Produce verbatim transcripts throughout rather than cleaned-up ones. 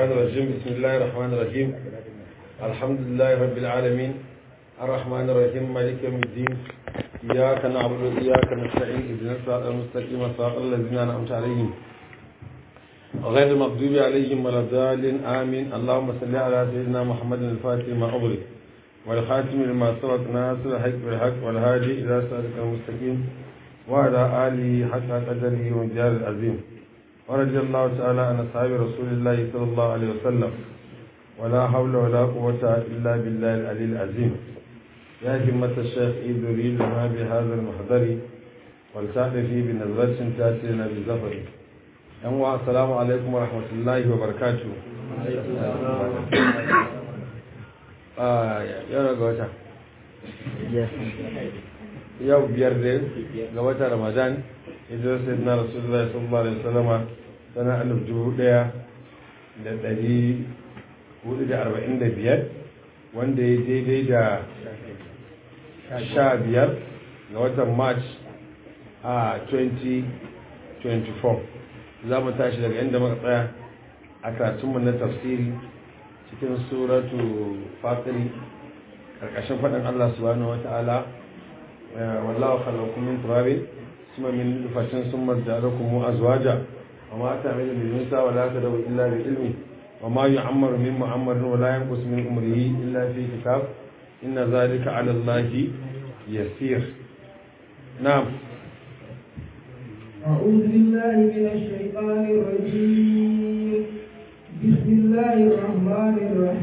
الشيطان الرجيم بسم الله الرحمن الرحيم الحمد لله رب العالمين الرحمن الرحيم مالك يوم الدين إياك نعبد وإياك نستعين اهدنا الصراط المستقيم صراط الذين أنعمت عليهم غير المغضوب عليهم ولا الضالين آمين اللهم صل على سيدنا محمد الفاتح لما أغلق والخاتم لما سبق ناصر الحق بالحق والهادي إلى صراطك المستقيم وعلى آله حق قدره ومقداره العظيم ورضي الله تعالى عن أصحاب رسول الله صلى الله عليه وسلم ولا حول ولا قوة إلا بالله العلي العظيم يا همة الشيخ إدري لنا بهذا المحضر والتعرفي بنظرة تأتينا بالزفر أنواع السلام عليكم ورحمة الله وبركاته آه يا رجوتا yau biyar da ga watan ramadan idan sai na rasulullahi sallallahu alaihi wasallam sana alif dubu daya da dari hudu da arba'in da biyar wanda ya daidai da sha biyar ga watan march a twenty twenty-four za mu tashi daga inda muka tsaya a karatunmu na tafsiri cikin suratu fatiri karkashin faɗin allah subhanahu wa ta'ala والله خلقكم من تراب ثم من نطفة ثم جعلكم أزواجا وما تعمل من أنثى ولا تدعو إلا بعلمه وما يعمر من معمر ولا ينقص من عمره إلا في كتاب إن ذلك على الله يسير. نعم. أعوذ بالله من الشيطان الرجيم بسم الله الرحمن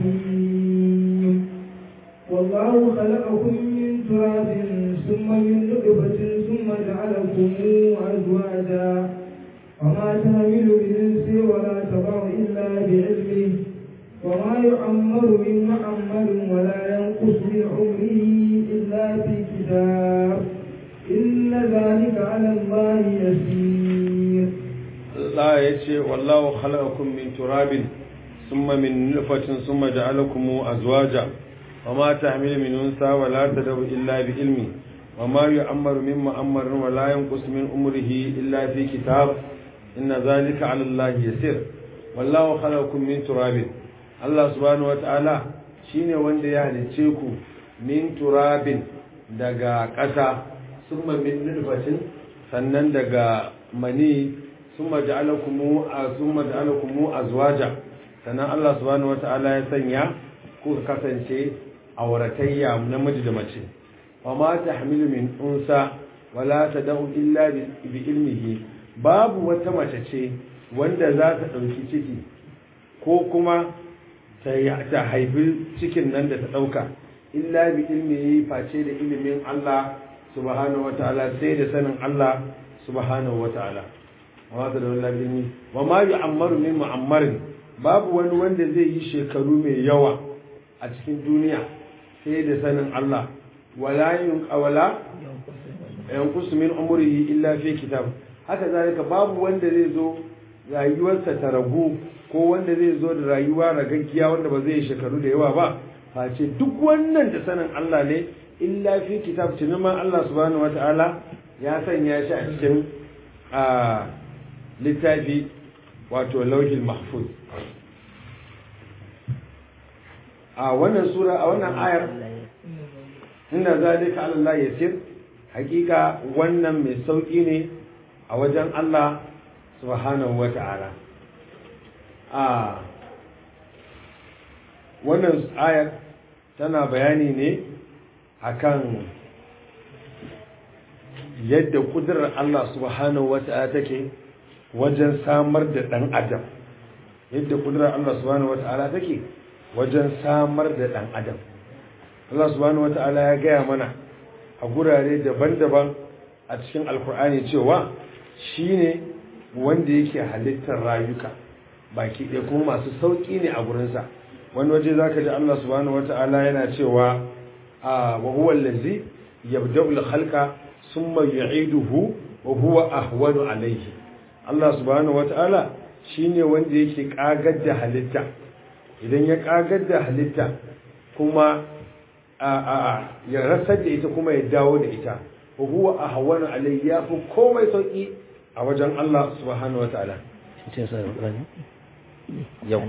الرحيم والله خلقكم من تراب ثم من نطفة ثم جعلكم أزواجا وما تحمل من أنثى ولا تضع إلا بعلمه وما يعمر من معمر ولا ينقص من عمره إلا في كتاب إن ذلك على الله يسير. لا يشي والله خلقكم من تراب ثم من نطفة ثم جعلكم أزواجا وما تحمل من أنثى ولا تدع إلا بعلمه وما يعمر من مؤمر ولا ينقص من عمره إلا في كتاب إن ذلك على الله يسير. والله خلقكم من تراب الله سبحانه وتعالى shine wanda ya halice ku min turabin daga ƙasa summa min nutfatin sannan daga mani summa ja'alakum summa ja'alakum azwaja sannan Allah subhanahu wataala ya sanya ku kasance auratayya namiji da mace wa ma tahmilu min unsa wala tad'u illa bi ilmihi babu wata mace ce wanda za ta dauki ciki ko kuma ta ta haifi cikin nan da ta dauka illa bi ilmihi face da ilimin Allah subhanahu wataala sai da sanin Allah subhanahu wataala wa ta da wallahi wa ma yu'ammaru min mu'ammarin babu wani wanda zai yi shekaru mai yawa a cikin duniya sai da sanin Allah wala yun qawla yanqusu min umrihi illa fi kitab haka zalika babu wanda zai zo rayuwarsa ta ragu ko wanda zai zo da rayuwa ragaggiya wanda ba zai shekaru da yawa ba face duk wannan da sanin Allah ne illa fi kitab tunima Allah subhanahu wataala ya sanya shi a cikin a littafi wato lauhil mahfuz a wannan sura a wannan ayar inda zalika ala Allah yasir hakika wannan mai sauki ne a wajen Allah subhanahu wata'ala a wannan ayar tana bayani ne akan yadda kudurar Allah subhanahu wata'ala take wajen samar da dan adam yadda kudurar Allah subhanahu wata'ala take wajen samar da ɗan adam Allah subhanahu wata'ala ya gaya mana a gurare daban-daban a cikin alkur'ani cewa shi ne wanda yake halittar rayuka baki ɗaya kuma masu sauƙi ne a gurinsa wani waje za ka ji Allah subhanahu wata'ala yana cewa a wa huwa allazi yabda'u al-khalqa thumma yu'iduhu wa huwa ahwanu alayhi Allah subhanahu wata'ala shine wanda yake kagar da halitta idan ya kagar da halitta kuma a a ya rasar da ita kuma ya dawo da ita wa huwa ahwanu alayhi ya fi komai sauki a wajen Allah subhanahu wataala yau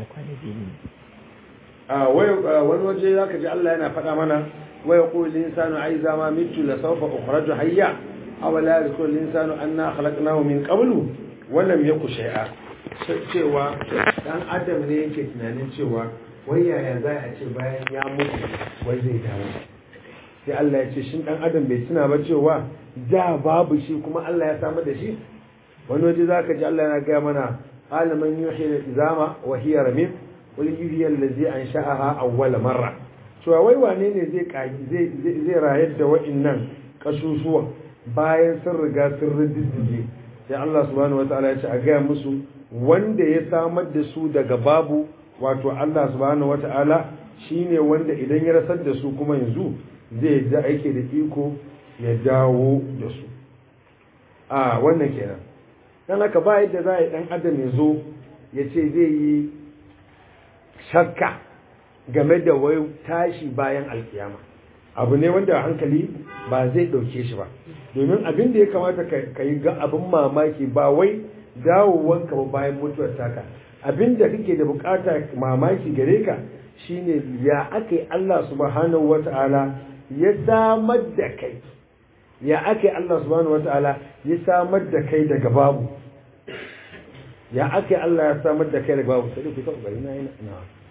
a wani waje zaka ji Allah yana faɗa mana wa yaqulu al-insanu aiza ma mitu la sawfa ukhraju hayya aw la yadhkuru al-insanu anna khalaqnahu min qablu wa lam yaku shay'a cewa dan adam ne yake tunanin cewa wai yaya za a ce bayan ya mutu wai zai dawo sai Allah ya ce shin dan adam bai tuna ba cewa da babu shi kuma Allah ya samar da shi wani waje zaka ji Allah yana ga mana alaman yuhi al-izama wa hiya ramim qul yuhyi allazi ansha'aha awwala marra cewa wai wane ne zai kaji zai zai rayar da wa'annan kasusuwa bayan sun riga sun riddige sai Allah subhanahu wataala ya ce a ga musu wanda ya samar da su daga babu wato Allah subhanahu wataala shine wanda idan ya rasar da su kuma yanzu zai da aike da iko ya dawo da su a wannan kenan dan haka ba yadda za a yi dan adam ya zo ya ce zai yi shakka game da wai tashi bayan alkiyama abu ne wanda hankali ba zai ɗauke shi ba domin abin da ya kamata ka yi ga abin mamaki ba wai dawowanka ba bayan mutuwar taka abin da kake da bukata mamaki gare ka shine ya aka yi Allah subhanahu wata'ala ya samar da kai ya aka yi Allah subhanahu wata'ala ya samar da kai daga babu ya aka yi Allah ya samar da kai daga babu sai ku ta kokari na yana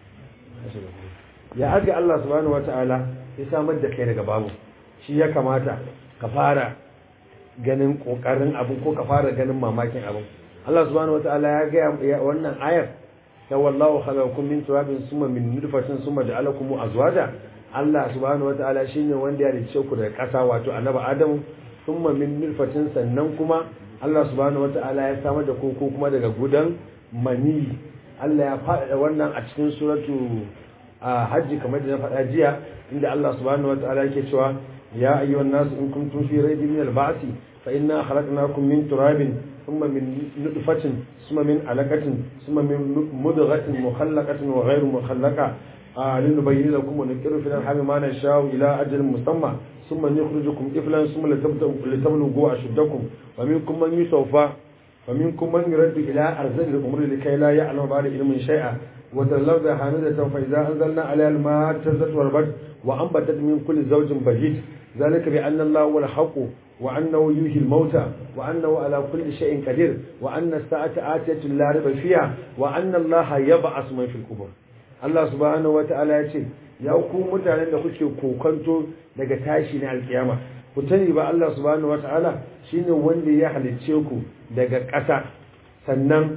ya aka yi Allah subhanahu wata'ala ya samar da kai daga babu shi ya kamata ka fara ganin kokarin abu ko ka fara ganin mamakin abu Allah subhanahu wata'ala ya ga wannan ayar ta wallahu khalaqakum min turabin summa min nutfatin summa ja'alakum azwaja Allah subhanahu wata'ala shine wanda ya rice ku daga ƙasa wato annabi Adamu summa min nutfatin sannan kuma Allah subhanahu wata'ala ya samar da ku kuma daga gudan mani Allah ya faɗaɗa wannan a cikin suratu hajji kamar da na faɗa jiya inda Allah subhanahu wata'ala yake cewa ya ayyuhan nasu in kuntum fi raybin min al-ba'thi fa inna khalaqnakum min turabin thumma min nutfatin thumma min alaqatin thumma min mudghatin mukhallaqatin wa ghayri mukhallaqa linubayyin lakum wa nuqirru fil arham ma nasha'u ila ajalin musamma thumma nukhrijukum tiflan thumma litablughu ashuddakum wa minkum man yusawfa wa minkum man yuraddu ila arzali al-umri likay la ya'lamu ba'da ilmin shay'a وتلوذ حامدة فإذا أنزلنا عليها الماء اهتزت وربت وأنبتت من كل زوج بهيج ذلك بأن الله هو الحق وأنه يحيي الموتى وأنه على كل شيء قدير وأن الساعة آتية لا ريب فيها وأن الله يبعث من في القبور الله سبحانه وتعالى يقول ya ku mutanen da kuke kokanto daga tashi na alkiyama ku tani ba Allah subhanahu wataala shine wanda ya halicce ku daga ƙasa sannan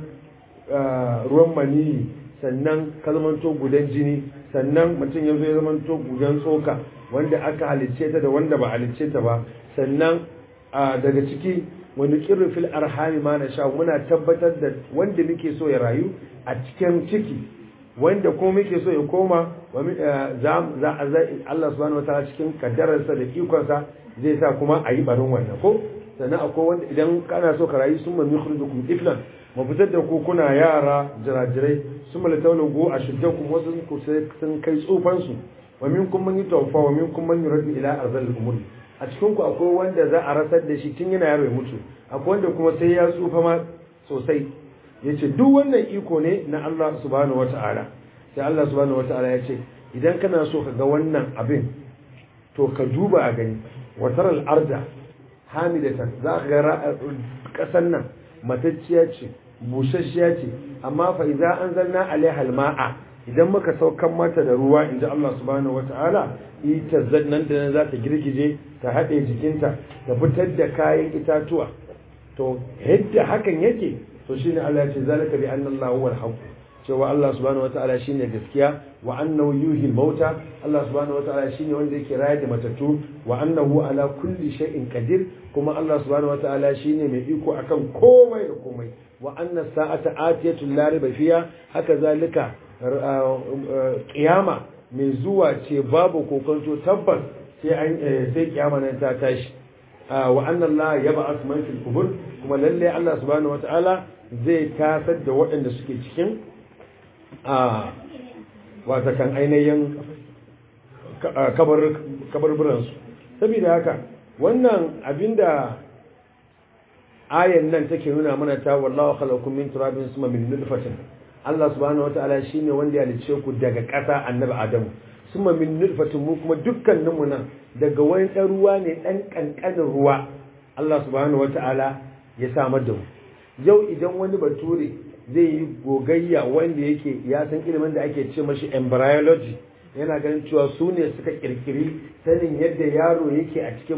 ruwan maniyi sannan ka zamanto gudan jini sannan mutum ya zo ya zamanto gudan tsoka wanda aka halicce ta da wanda ba halicce ta ba sannan daga ciki wani kirri fil arhami ma na sha muna tabbatar da wanda muke so ya rayu a cikin ciki wanda ko muke so ya koma za a Allah subhanahu wataala cikin kaddararsa da ikonsa zai sa kuma a yi barin wannan ko sannan akwai wanda idan kana so ka rayu sun ma nukhrijukum iflan mu fitar da ku kuna yara jirajirai sun mala taulago a shiddakum wasu ku sun kai tsufan su wa minkum man yutawaffa wa minkum man yuradu ila arzal umur a cikin ku akwai wanda za a rasar da shi tun yana yaro ya mutu akwai wanda kuma sai ya tsufa ma sosai yace duk wannan iko ne na Allah subhanahu wataala sai Allah subhanahu wataala yace idan kana so ka ga wannan abin to ka duba a gani wataral arda hamidatan za ka ga kasan nan matacciya ce busasshiya ce amma fa idza anzalna alaiha alma'a idan muka saukan mata da ruwa inda Allah subhanahu wataala ita zannan da za ta girgije ta hade jikinta ta fitar da kayan itatuwa to yadda hakan yake to shine Allah ya ce zalika bi anna Allah huwal haqq cewa Allah subhanahu wataala shine gaskiya wa annahu yuhil mauta Allah subhanahu wataala shine wanda yake rayar da matattu wa annahu ala kulli shay'in qadir kuma Allah subhanahu wataala shine mai iko akan komai da komai wa anna sa'ata atiyatu la riba fiha haka zalika kiyama mai zuwa ce babu kokonto tabbas sai an sai kiyama nan ta tashi wa anna Allah yab'ath man fil qubur kuma lalle Allah subhanahu wataala zai tasar da waɗanda suke cikin a wata kan ainihin kabarburansu saboda haka wannan abinda ayan nan take nuna mana ta wallahu khalaqakum min turabin summa min nutfatin Allah subhanahu wataala shine wanda ya halice ku daga ƙasa annabi Adamu summa min nutfatin mu kuma dukkanin mu nan daga wani dan ruwa ne dan kankanin ruwa Allah subhanahu wataala ya samar da mu yau idan wani bature zai yi gogayya wanda yake ya san ilimin da ake ce mashi embryology yana ganin cewa su ne suka kirkiri sanin yadda yaro yake a cikin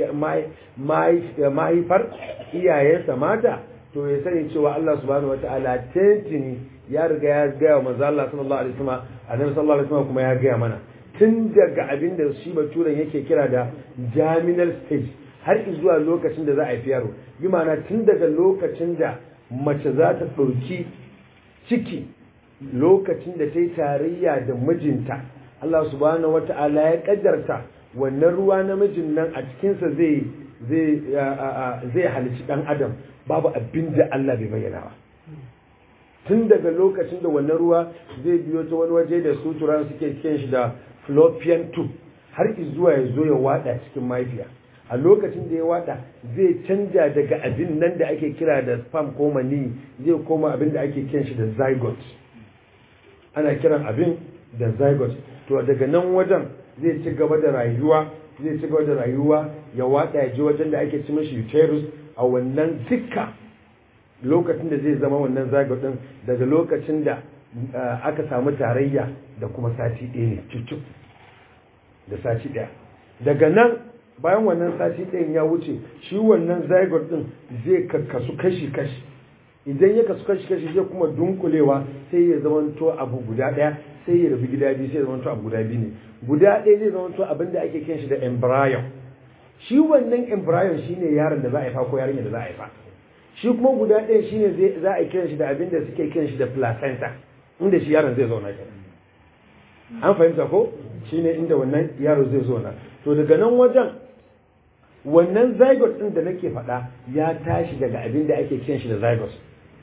mahaifar iyayensa mata to ya sani cewa Allah subhanahu wataala tantini ya riga ya gaya wa manzo Allah sallallahu alaihi wasallam annabi sallallahu alaihi wasallam kuma ya gaya mana tun daga abin da shi baturen yake kira da germinal stage har zuwa lokacin da za a haifi yaro bi ma'ana tun daga lokacin da mace za ta ɗauki ciki lokacin da ta yi tarayya da mijinta Allah subhanahu wata'ala ya kaddarta wannan ruwa namijin nan a cikinsa zai zai zai halici dan adam babu abin da Allah bai bayyana ba tun daga lokacin da wannan ruwa zai biyo ta wani waje da suturan suke cikin shi da fallopian tube har zuwa ya zo ya wada cikin mahaifiya a lokacin da ya wada zai canja daga abin nan da ake kira da sperm ko mani zai koma abin da ake kiran shi da zygote ana kiran abin da zygote to daga nan wajen zai ci gaba da rayuwa zai ci gaba da rayuwa ya wada ya je wajen da ake ci mishi uterus a wannan dukka lokacin da zai zama wannan zygote din daga lokacin da aka samu tarayya da kuma sati ɗaya ne cucuk da sati ɗaya daga nan bayan wannan sati ɗayan ya wuce shi wannan zygote din zai kasu kashi-kashi idan ya kasu kashi-kashi zai kuma dunkulewa sai ya zamanto abu guda ɗaya sai ya rabu gida biyu sai ya zamanto abu guda biyu ne guda ɗaya zai zamanto abin da ake kiran shi da embryo shi wannan embryo shine yaron da za a haifa ko yarinya da za a haifa shi kuma guda ɗaya shine za a kiran shi da abin da suke kiran shi da placenta inda shi yaron zai zauna kenan an fahimta ko shine inda wannan yaro zai zauna to daga nan wajen wannan zygote din da nake faɗa ya tashi daga abin da ake kiran shi da zygote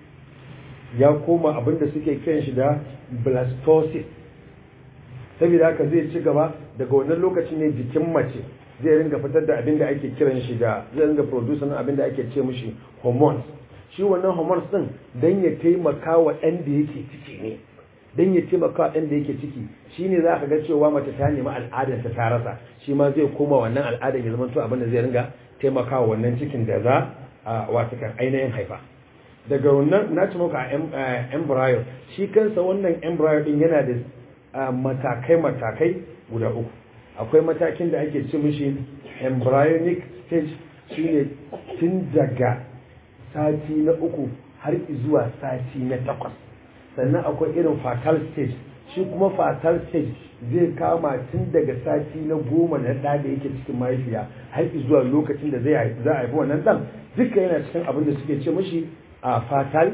ya koma abin da suke kiran shi da blastocyst saboda haka zai ci gaba daga wannan lokacin ne jikin mace zai ringa fitar da abin da ake kiran shi da zai ringa produce na abin da ake ce mishi hormones shi wannan hormones din dan ya taimaka wa ɗan da yake ciki ne dan ya taimaka wa ɗan da yake ciki shine za ka ga cewa mace ta nemi al'adar ta ta rasa shi ma zai koma wannan al'adar ya zama to abin da zai ringa taimakawa wannan cikin da za a wata kan ainihin haifa daga wannan na ci maka embryo shi kansa wannan embryo din yana da matakai matakai guda uku akwai matakin da ake ci mishi embryonic stage shine tun daga sati na uku har zuwa sati na takwas sannan akwai irin fetal stage shi kuma fetal stage zai kama tun daga sati na goma na ɗa da yake cikin mahaifiya har zuwa lokacin da zai za a haifi wannan ɗan duka yana cikin abin da suke ce mashi a fetal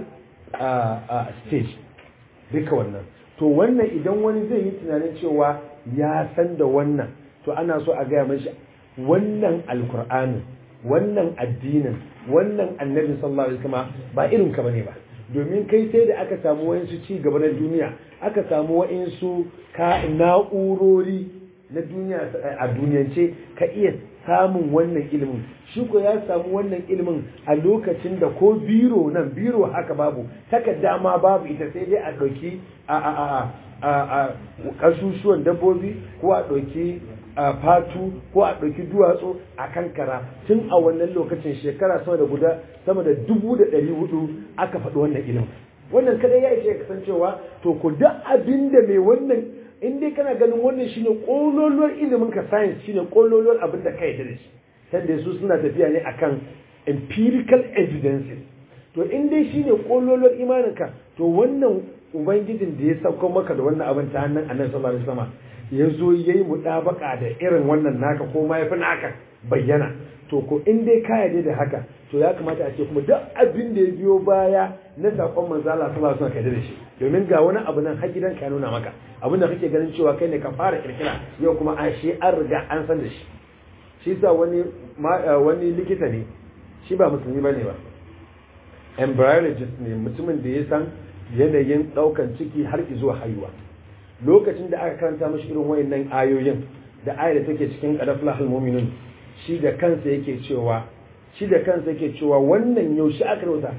stage duka wannan to wannan idan wani zai yi tunanin cewa ya san da wannan to ana so a gaya mashi wannan alkur'anin wannan addinin wannan annabi sallallahu alaihi wasallam ba irin ka bane ba domin kai sai da aka samu wayansu ci gaba na duniya aka samu wayansu ka na'urori na duniya a duniyance ka iya samun wannan ilimin shi ko ya samu wannan ilimin a lokacin da ko biro nan biro haka babu takarda ma babu ita sai dai a ɗauki a a a a kasusuwan dabbobi ko a ɗauki fatu ko a ɗauki duwatsu a kankara tun a wannan lokacin shekara sama da guda sama da dubu da ɗari hudu aka faɗi wannan ilimin wannan kadai ya ishe kasancewa to ku da abin da mai wannan in dai kana ganin wannan shine kololuwar ilimin ka science shine kololuwar abin da kai da shi sanda su suna tafiya ne akan empirical evidences to in dai shine kololuwar imanin ka to wannan ubangijin da ya sauko maka da wannan abin ta hannun annabi sallallahu alaihi wasallam ya zo yayi mudabaka da irin wannan naka ko ma yafi naka bayyana to ko in dai ka yarda da haka to ya kamata a ce kuma duk abin da ya biyo baya na sakon manzo Allah sallallahu alaihi wasallam ka yarda da shi domin ga wani abu nan har gidan ka nuna maka abin da kake ganin cewa kai ne ka fara kirkira yau kuma a shi an riga an san da shi shi sa wani wani likita ne shi ba musulmi bane ba embryologist ne mutumin da ya san yanayin daukan ciki har zuwa haihuwa lokacin da aka karanta mashi irin wayannan ayoyin da ayar da take cikin qadaflahul mu'minun shi da kansa yake cewa shi da kansa yake cewa wannan yaushe aka rubuta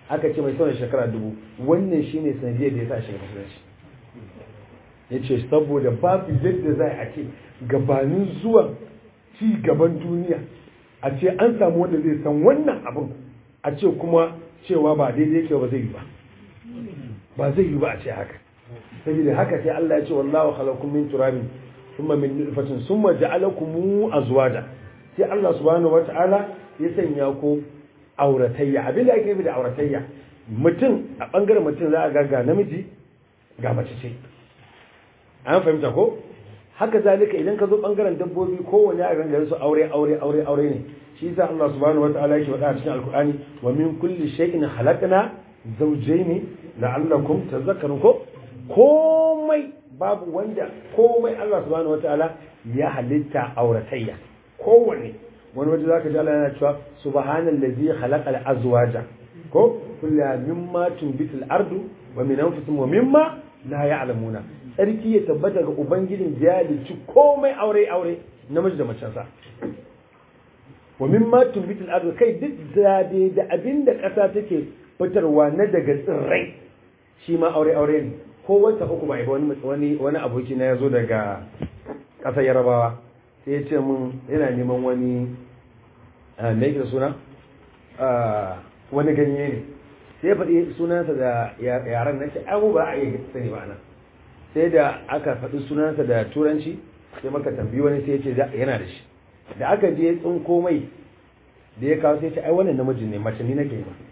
aka ce mai tsawon shekara dubu wannan shine sanadiyar da ya sa a shiga musulunci ya ce saboda babu yadda za a ce gabanin zuwan ci gaban duniya a ce an samu wanda zai san wannan abin a ce kuma cewa ba daidai yake ba zai yi ba ba zai yi ba a ce haka saboda haka sai Allah ya ce wallahu khalaqakum min turabin thumma min nutfatin thumma ja'alakum azwaja sai Allah subhanahu wata'ala ya sanya ku auratayya abinda ake nufi da auratayya mutum a bangaren mutum za a ga ga namiji ga mace ce an fahimta ko haka zalika idan ka zo bangaren dabbobi kowanne a gangarin su aure aure aure aure ne shi yasa Allah subhanahu wataala yake faɗa a cikin alkur'ani wa min kulli shay'in khalaqna zawjayn la'allakum tadhakkarun ko komai babu wanda komai Allah subhanahu wataala ya halitta auratayya kowanne wani waje zaka ji Allah yana cewa subhanallazi khalaqal azwaja ko kullu mimma tunbitul ardu wa min anfusihim wa mimma la ya'lamuna sarki ya tabbata ga ubangijin da ya halicci komai aure aure namiji da macen sa wa mimma tunbitul ardu kai duk zabe da abinda kasa take fitarwa na daga tsirrai shi ma aure aure ne ko wata uku ba wani wani wani aboki na yazo daga kasar Yarabawa sai ya ce mun yana neman wani me yake da suna wani ganye ne sai ya faɗi sunansa da yaran na ce abu ba a yi sani ba nan sai da aka faɗi sunansa da turanci sai maka tambayi wani sai ya ce yana da shi da aka je tsinko mai da ya kawo sai ya ce ai wannan namiji ne mace ni nake ma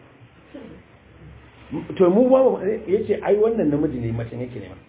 to mu ba ya ce ai wannan namiji ne mace nake ne ma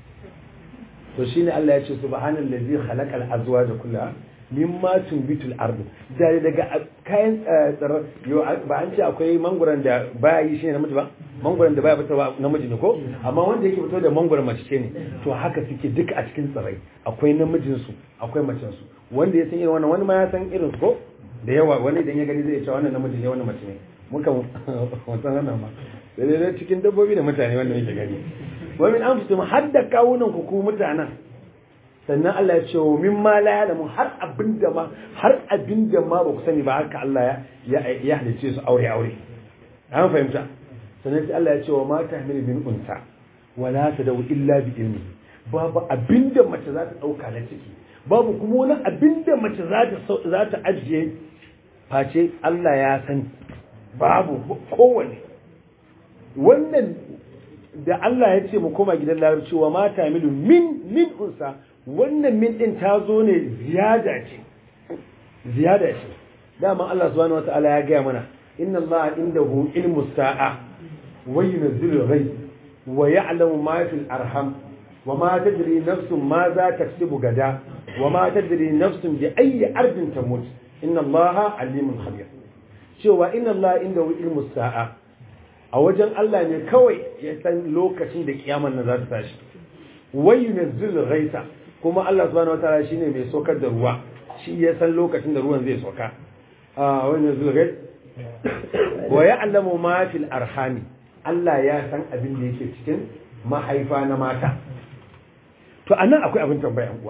to shine Allah ya ce subhanallazi khalaqal azwaja kullaha mimma tunbitul ardu da daga kayan tsara ba an ce akwai manguran da baya yi shine namiji ba manguran da baya fitarwa namiji ne ko amma wanda yake fito da manguran mace ce ne to haka suke duka a cikin tsirai akwai namijin su akwai macen su wanda ya san irin wannan wani ma ya san irin su ko da yawa wani idan ya gani zai ce wannan namiji ne wannan mace ne muka mutan wannan ma sai dai cikin dabbobi da mutane wanda yake gani wa min anfusihim hadda kawunan ku ku mutanen sannan Allah ya ce wa mimma la ya'lamu har abinda ma har abinda ma ba ku sani ba haka Allah ya ya halice su aure aure an fahimta sannan sai Allah ya ce wa ma tahmilu min unsa wala tadawu illa bi ilmi babu abinda mace za ta dauka na ciki babu kuma wani abinda mace za ta za ta ajiye face Allah ya sani babu kowane wannan da Allah ya ce mu koma gidan larabci wa ma tahmilu min min unsa wannan min din ta zo ne ziyada ce ziyada ce dama Allah subhanahu wataala ya gaya mana inna Allah indahu ilmu sa'a wa yunzilu ghayb wa ya'lamu ma fil arham wa ma tadri nafsun ma za taksubu gada wa ma tadri nafsun bi ayyi ardin tamut inna Allah alimun khabir cewa inna Allah indahu ilmu sa'a a wajen Allah ne kawai ya san lokacin da kiyaman nan za ta tashi wa yunzilu ghaysa kuma Allah subhanahu wataala shine mai sokar da ruwa shi ya san lokacin da ruwan zai soka a wannan zulgait wa ya'lamu ma fil arhami Allah ya san abin da yake cikin mahaifa na mata to anan akwai abin tambaya an uwa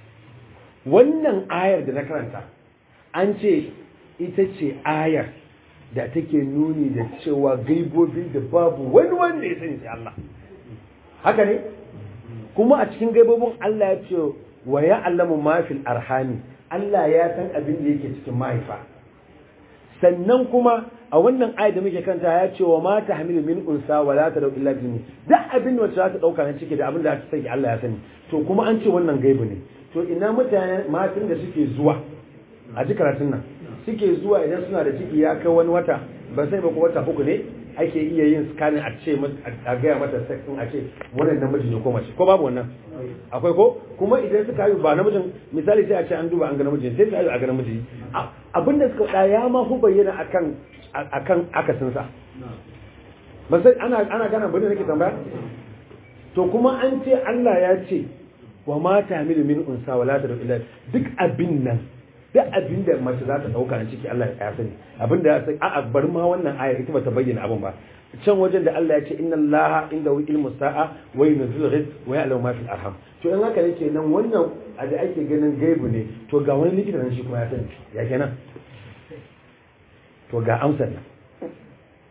wannan ayar da na karanta an ce ita ce ayar da take nuni da cewa gaibobi da babu wani wanda ya sani sai Allah haka ne kuma a cikin gaibobin Allah ya ce wa ya'lamu ma fil arhami Allah ya san abin da yake cikin mahaifa sannan kuma a wannan ayat da muke kanta ya ce wa ma tahmilu min unsa wa la tadau illa bi da abin da za ta dauka na ciki da abin da ta saki Allah ya sani to kuma an ce wannan gaibu ne to ina mutane matan da suke zuwa a ji karatun nan suke zuwa idan suna da ciki ya kai wani wata ba sai ba ko wata uku ne ake iya yin scanning a ce a gaya mata sexin a ce wannan namiji ne ko mace ko babu wannan akwai ko kuma idan suka yi ba namijin misali sai a ce an duba an ga namiji sai sai a ga namiji abinda suka faɗa ya ma hu bayyana akan akan akasin sa ba sai ana ana gana bane nake tambaya to kuma an ce Allah ya ce wa ma ta'milu min unsa wala tadu illa duk abin nan duk abin da mace za ta dauka a ciki Allah ya sani abin da ya sani a bar ma wannan ayar ita bata bayyana abin ba can wajen da Allah ya ce inna Allaha indahu ilmu sa'a wa yunzilu rizq wa ya'lamu ma fil arham to in haka ne kenan wannan a da ake ganin gaibu ne to ga wani likita nan shi kuma ya sani ya kenan to ga amsar nan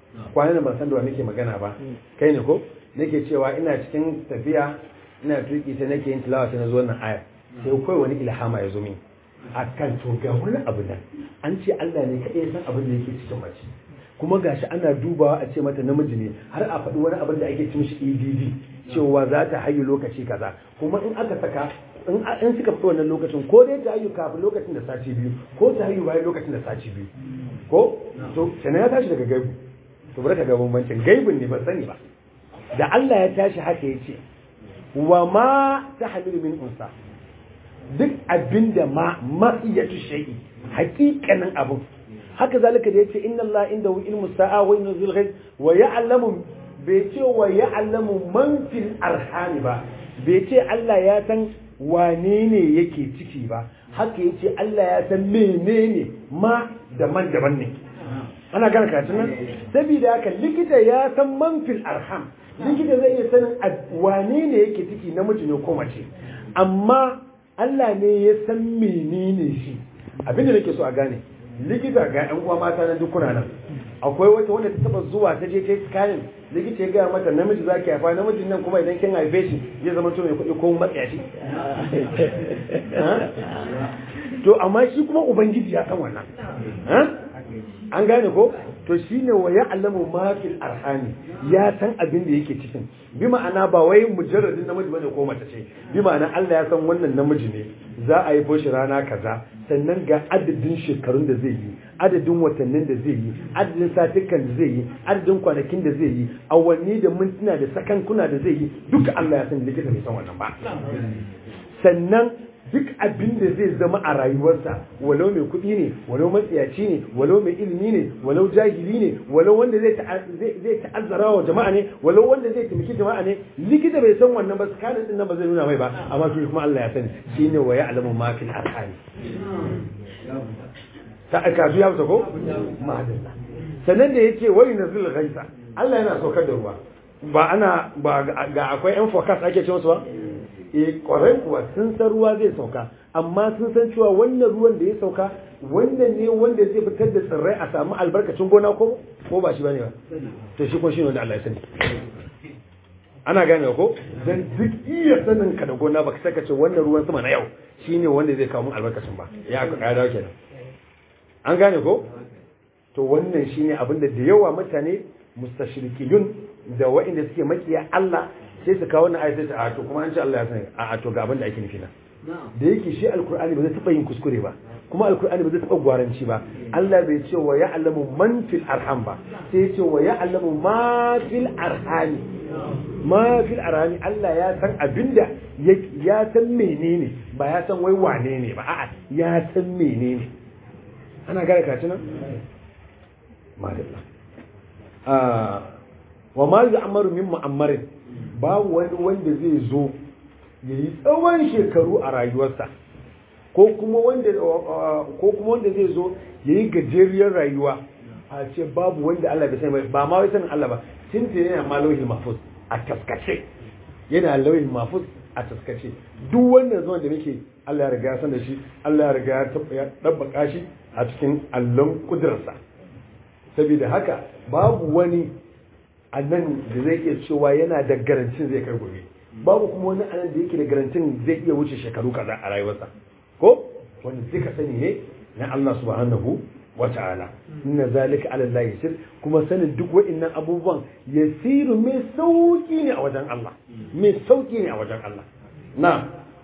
kwanan ban san da wa nake magana ba kai ne ko nake cewa ina cikin tafiya ina tuki ta nake yin tilawa sai na zo wannan aya sai kai wani ilhama ya zo min akan to ga wani abu nan an ce Allah ne kadai san abin da yake cikin mace kuma gashi ana dubawa a ce mata namiji ne har a faɗi wani abin da ake cin shi E D D cewa za ta haihu lokaci kaza kuma in aka saka in in suka fito wannan lokacin ko dai ta haihu kafin lokacin da sati biyu ko ta haihu bayan lokacin da sati biyu ko to kenan ya tashi daga gaibu to bari ka ga bambancin gaibun ne ban sani ba da Allah ya tashi haka yace wa ma tahmilu min unsa duk abinda ma ma'iyatu shay'i hakikanin abun haka zalika da yace inna Allah indahu ilmu sa'a wa yunzil ghaiz wa ya'lamu bai ce wa ya'lamu man fil arham ba bai ce Allah ya san wane ne yake ciki ba haka yace Allah ya san menene ma da man daban ne ana gane karatun nan saboda haka likita ya san man fil arham likita zai iya sanin wane ne yake ciki namiji ne ko mace amma Allah ne ya san menene shi abinda nake so a gane likita ga ƴan uwa mata na dukuna nan akwai wata wanda ta taba zuwa ta je ta scanning likita ya ga mata namiji zaki haifa namijin nan kuma idan kin haife shi zai zama to mai kuɗi ko matsayaci to amma shi kuma ubangiji ya san wannan an gane ko to shine wa ya'lamu ma fil arhami ya san abin da yake cikin bi ma'ana ba wai mujarradin namiji bane ko mace ce bi ma'ana Allah ya san wannan namiji ne za a yi shi rana kaza sannan ga adadin shekarun da zai yi adadin watannin da zai yi adadin satikan da zai yi adadin kwanakin da zai yi awanni da mintuna da sakankuna da zai yi duka Allah ya san likita bai san wannan ba sannan duk abin da zai zama a rayuwarsa walau mai kuɗi ne walau matsiyaci ne walau mai ilimi ne walau jahili ne walau wanda zai ta'azzara wa jama'a ne walau wanda zai taimaki jama'a ne likita bai san wannan ba sakanin din nan ba zai nuna mai ba amma shi kuma Allah ya sani shine wa ya'lamu ma fil arham ta aka biya ta ko ma'adalla sannan da yace wa yunzil ghaisa Allah yana saukar da ruwa ba ana ba ga akwai yan forecast ake ce musu ba e kwarai kuwa sun san ruwa zai sauka amma sun san cewa wannan ruwan da ya sauka wannan ne wanda zai fitar da tsirrai a samu albarkacin gona ko ko ba shi bane ba to shi ko shi ne wanda Allah ya sani ana gane ko dan duk iya sanin ka da gona baka saka ce wannan ruwan sama na yau shine wanda zai kawo mu albarkacin ba ya ka dawo kenan an gane ko to wannan shine abinda da yawa mutane mustashrikiyun da wa'inda suke makiya Allah sai su kawo wannan ayat a to kuma an ce Allah ya sani a to ga abin da ake nufi na da yake shi alkur'ani ba zai taba yin kuskure ba kuma alkur'ani ba zai taba gwaranci ba Allah bai ce wa ya'lamu man fil arham ba sai ya ce wa ya'lamu ma fil arhami ma fil arhami Allah ya san abinda ya san menene ba ya san wai wane ne ba a'a ya san menene ana gane ka tunan madalla ah wa ma ya'maru min mu'ammarin babu wani wanda zai zo ya yi tsawon shekaru a rayuwarsa ko kuma wanda ko kuma wanda zai zo ya yi gajeriyar rayuwa a ce babu wanda Allah bai sani ba ma wai sanin Allah ba tinta yana ma lauhin mahfuz a taskace yana lauhin mahfuz a taskace duk wannan zuwan da nake Allah ya riga ya san da shi Allah ya riga ya tabbaka shi a cikin allon kudurarsa saboda haka babu wani annan da zai iya cewa yana da garantin zai kai gobe babu kuma wani anan da yake da garantin zai iya wuce shekaru kaza a rayuwarsa ko wanda duka sani ne na Allah subhanahu wa ta'ala inna zalika ala Allah yasir kuma sanin duk wa'annan abubuwan yasiru mai sauki ne a wajen Allah mai sauki ne a wajen Allah na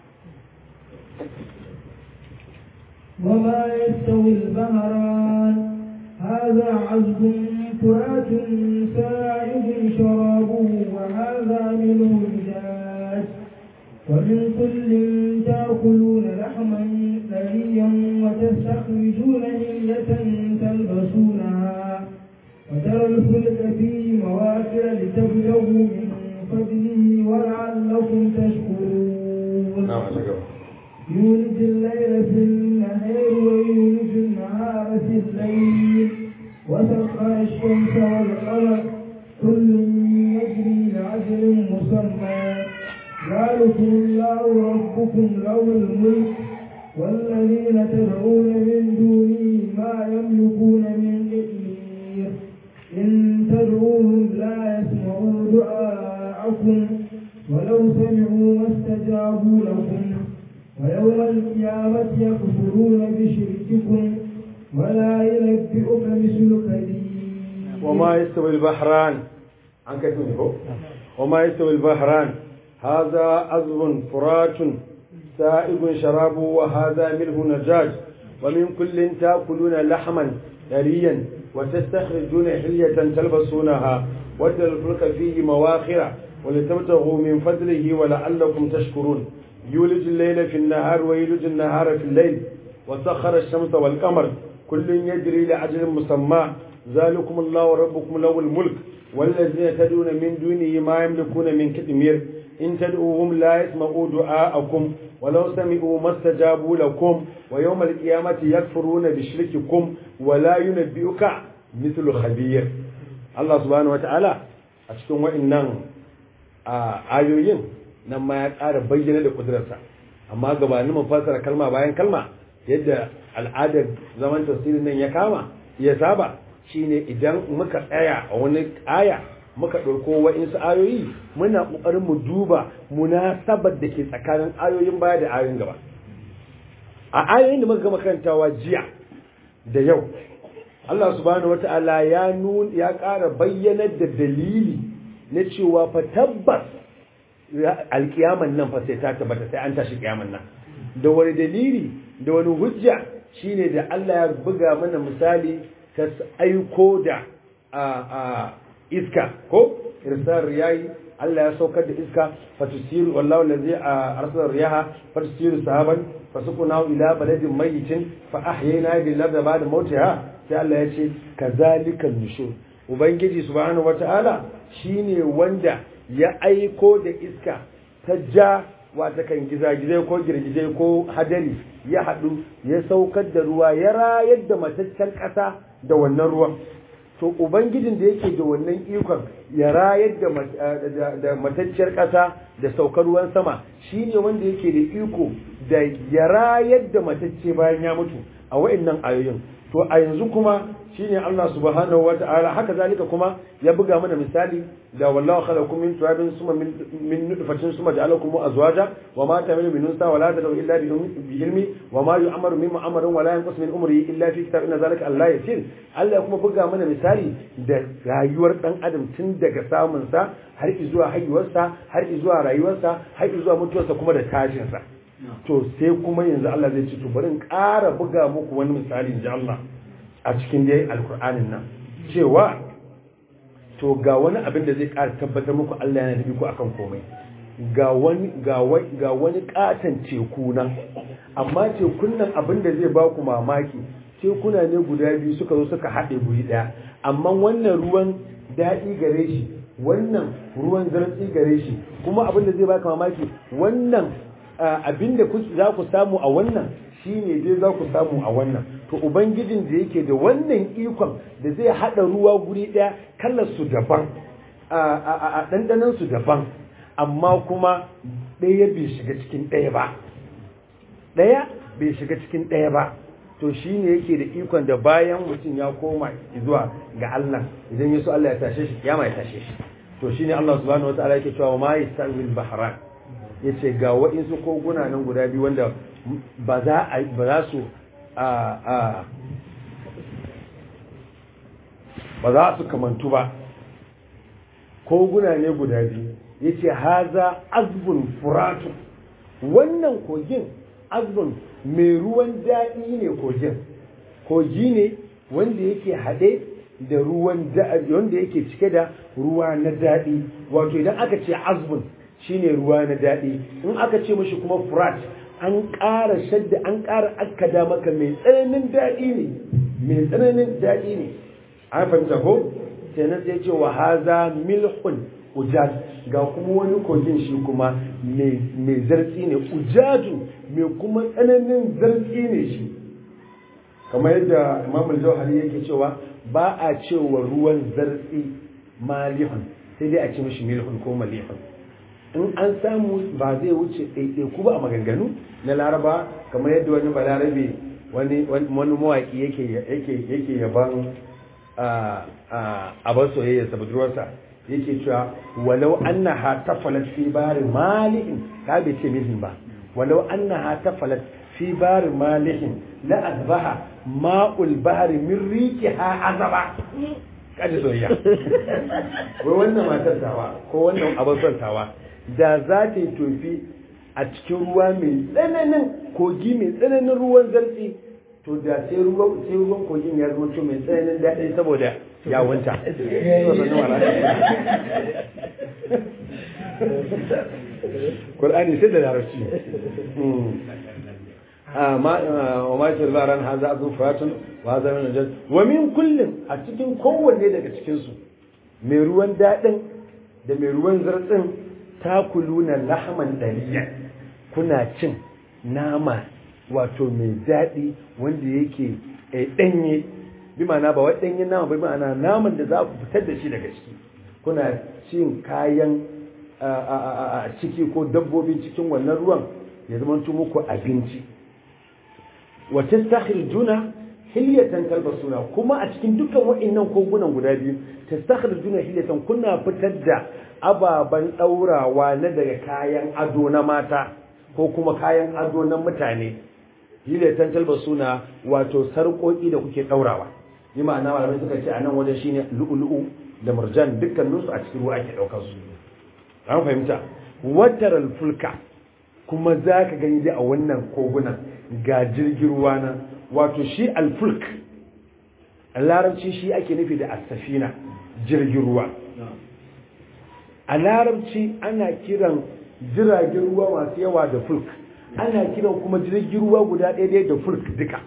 وما يستوي البحران هذا عذب فرات سائغ شرابه وهذا منه مجاج ومن كل تأكلون لحما طريا وتستخرجون حلية تلبسونها وترى الفلك فيه مواخر لتبلغوا من فضله ولعلكم تشكرون يولج الليل في النهار ويولج النهار في الليل وسخر الشمس والقمر كل يجري لأجل مسمى ذلكم الله ربكم له الملك والذين تدعون من دونه ما يملكون من قطمير إن تدعوهم لا يسمعوا دعاءكم ولو سمعوا ما استجابوا لكم ويوم القيامة يكفرون بشرككم ولا ينبئك مثل خبير. وما يستوي البحران عن كتبه وما يستوي البحران هذا عذب فرات سائغ شرابه وهذا ملح نجاج ومن كل تأكلون لحما طريا وتستخرجون حلية تلبسونها وترى الفلك فيه مواخر ولتبتغوا من فضله ولعلكم تشكرون يولج الليل في النهار ويولج النهار في الليل وسخر الشمس والقمر كل يجري لأجل مسمى ذلكم الله ربكم له الملك والذين تدعون من دونه ما يملكون من كتمير إن تدعوهم لا يسمعوا دعاءكم ولو سمعوا ما استجابوا لكم ويوم القيامة يكفرون بشرككم ولا ينبئك مثل خبير. الله سبحانه وتعالى أشكم وإنن آيوين نما يقار بيّن لقدرته أما قبل ما فسر كلمة باين كلمة يد العادة زمان تفسير إن يكاما يسابع shine idan muka tsaya a wani aya muka ɗauko wa'insu ayoyi muna ƙoƙarin mu duba munasabar da ke tsakanin ayoyin baya da ayoyin gaba. A ayoyin da muka gama karantawa jiya da yau Allah subhanahu wata'ala ya nun ya ƙara bayyanar da dalili na cewa fa tabbas alkiyaman nan fa sai ta tabbata sai an tashi kiyaman nan. Da wani dalili da wani hujja shine da Allah ya buga mana misali ta aiko da iska ko irsal riyahi Allah ya saukar da iska fatusiru wallahu allazi arsala riyaha fatusiru sahaban fasukuna ila baladin mayyitin fa ahyayna bil ardi ba'da mawtiha sai Allah ya ce kazalika nushur ubangiji subhanahu wataala shine wanda ya aiko da iska ta ja wata kan gizagizai ko girgizai ko hadari ya hadu ya saukar da ruwa ya rayar da mataccen ƙasa da wannan ruwan. To ubangijin da yake da wannan ikon ya rayar da matacciyar ƙasa da saukar ruwan sama shine wanda yake da iko da ya rayar da matacce bayan ya mutu a wa'annan ayoyin. To a yanzu kuma shine Allah subhanahu wata'ala haka zalika kuma ya buga mana misali da wallahu khalaqakum min turabin summa min nutfatin summa ja'alakum azwaja wa ma ta'malu min unsa wa la tad'u illa bi ilmi wa ma yu'amaru min mu'amarin wa la yanqus min umri illa fi kitabin zalika Allah yasir. Allah kuma buga mana misali da rayuwar dan adam tun daga samun sa har zuwa haihuwarsa har zuwa rayuwarsa har zuwa mutuwarsa kuma da tashin sa. To sai kuma yanzu Allah zai ce to bari in ƙara buga muku wani misali inji Allah a cikin dai alkur'anin nan cewa to ga wani abin da zai ƙara tabbatar muku Allah yana da iko akan komai ga wani ga wani ga wani katan teku nan amma tekun nan abin da zai ba ku mamaki tekuna ne guda biyu suka zo suka haɗe guri ɗaya amma wannan ruwan daɗi gare shi wannan ruwan zartsi gare shi kuma abin da zai baka mamaki wannan abin da za ku samu a wannan shine dai za ku samu a wannan. To ubangijin da yake da wannan ikon da zai hada ruwa guri daya kallar su daban a dandanan su daban amma kuma daya bai shiga cikin daya ba daya bai shiga cikin daya ba to shine yake da ikon da bayan mutum ya koma zuwa ga Allah idan yaso Allah ya tashe shi kiyama ya tashe shi to shine Allah subhanahu wataala yake cewa ma yastawil bahran yace ga wa'insu koguna nan guda biyu wanda ba za a ba za su a a ba za su kamantu ba koguna ne guda biyu yace haza azbun furatu wannan kogin azbun mai ruwan daɗi ne kogin kogi ne wanda yake haɗe da ruwan wanda yake cike da ruwa na daɗi wato idan aka ce azbun shine ruwa na daɗi in aka ce mashi kuma furat an ƙara shadda an ƙara akkada maka mai tsananin daɗi ne mai tsananin daɗi ne an fahimta ko sai na sai ce wa haza milhun ujad ga kuma wani kogin shi kuma mai zartsi ne ujadu mai kuma tsananin zartsi ne shi kamar yadda Imam al-Jauhari yake cewa ba a cewa ruwan zartsi malihun sai dai a ce mishi milhun ko malihun in an samu ba zai wuce ɗaiɗaiku ba a maganganu na laraba kamar yadda wani balarabe wani wani mawaƙi yake yake yake yaban a bar soyayya sa budurwarsa yake cewa walau annaha tafalat fi bari malihin ka bai ce mijin ba walau annaha tafalat fi bari malihin la azbaha ma'ul bahri min riqiha azaba kaji soyayya wai wannan matar tawa ko wannan abar tawa da za ta yi tofi a cikin ruwa mai tsananin kogi mai tsananin ruwan zartsi to da sai ruwan sai ruwan kogin ya zama to mai tsananin daɗi saboda ya wanta Qur'ani sai da larabci wa ma shi zaran haza azu fatun wa haza min najal wa min kullin a cikin kowanne daga cikin su mai ruwan daɗin da mai ruwan zartsin takuluna lahman daliya kuna cin nama wato mai daɗi wanda yake ɗanye bi ma'ana ba wai ɗanyen nama ba ma'ana naman da za ku fitar da shi daga ciki kuna cin kayan a ciki ko dabbobin cikin wannan ruwan ya zama muku abinci wa tastakhrijuna hilyatan talbasuna kuma a cikin dukkan wa'annan kogunan guda biyu tastakhrijuna hilyatan kuna fitar da ababan daurawa na daga kayan ado na mata ko kuma kayan ado na mutane hilyatan talbasuna wato sarƙoƙi da kuke daurawa ni ma'ana malamai suka ce anan wajen shine lu'lu'u da murjan dukkanin su a cikin ruwa ake daukar su an fahimta wataral fulka kuma zaka gani da a wannan kogunan ga jirgin ruwa nan wato shi alfulk a larabci shi ake nufi da as-safina jirgin ruwa a larabci ana kiran jiragen ruwa masu yawa da fulk ana kiran kuma jirgin ruwa guda ɗaya da fulk duka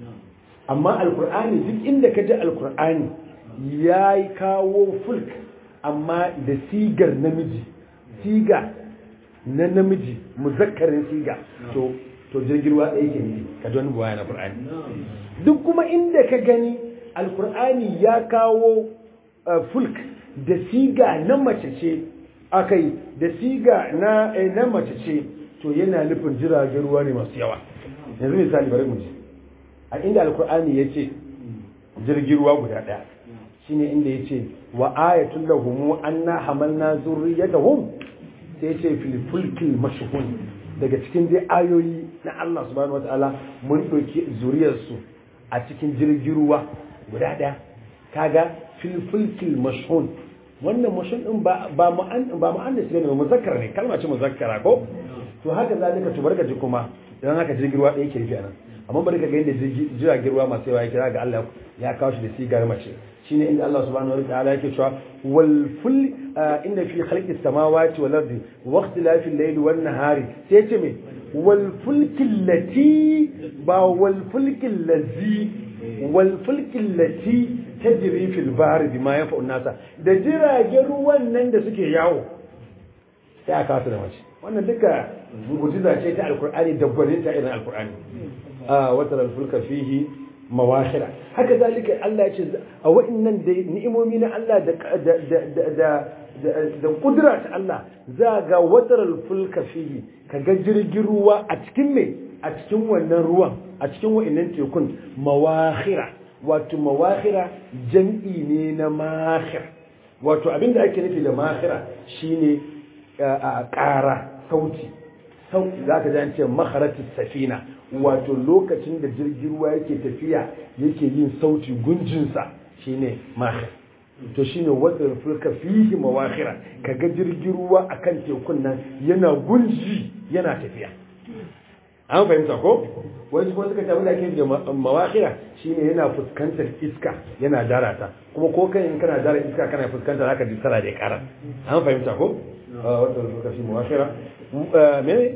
amma alkur'ani duk inda ka ji alkur'ani ya yi kawo fulk amma da sigar namiji siga na namiji muzakkarin siga to to jirgin ruwa ɗaya ke ne ka ji wani buwaya na Qur'ani duk kuma inda ka gani alkur'ani ya kawo fulk da siga na mace ce akai da siga na na mace ce to yana nufin jiragen ruwa ne masu yawa yanzu misali bari mu ji a inda alkur'ani ya ce jirgin ruwa guda ɗaya shine inda ya ce wa ayatul lahum anna hamalna zurriyatahum sai ya ce fil fulkil mashhun daga cikin dai ayoyi na Allah subhanahu wataala mun ɗauki zuriyarsu a cikin jirgin ruwa guda ɗaya kaga fil fulkil mashhun wannan mashhun din ba ba mu'an ba mu'annas ne ba muzakkar ne kalma ce muzakkara ko to haka zalika to barka ji kuma dan haka jirgin ruwa ɗaya ke rufi anan amma bari ka ga inda jiragen ruwa masu yawa kira ga Allah ya kawo shi da sigar mace shine inda Allah subhanahu wa ta'ala yake cewa wal ful inda fi khalqis samawati wal ardi wa ikhtilafil layli wan nahari sai ce me wal fulkil lati ba wal fulkil lazi wal fulkil lati tajri fil bahri bima yanfa'u nasa da jiragen ruwan nan da suke yawo sai aka kawo da mace wannan duka mu'jiza ce ta alqur'ani da gwaninta irin alqur'ani a watar alfulka fihi mawahira haka zalika Allah ya ce a wa'annan da ni'imomi na Allah da da da da da kudura ta Allah za ga watar alfulka fihi kaga jirgin ruwa a cikin me a cikin wannan ruwan a cikin wa'annan tekun mawahira wato mawahira jam'i ne na mahir wato abinda ake nufi da mahira shine a ƙara sauti sauti zaka ji an ce makharatus safina wato lokacin da jirgin ruwa yake tafiya yake yin sauti gunjinsa shine mahir to shine wata fulka fihi mawakhira kaga jirgin ruwa akan tekun nan yana gunji yana tafiya an fahimta ko wani kuma suka tabbata ake da mawakhira shine yana fuskantar iska yana darata kuma ko kai in kana dara iska kana fuskantar haka ji sara da ƙara an fahimta ko wata fulka fihi mawakhira me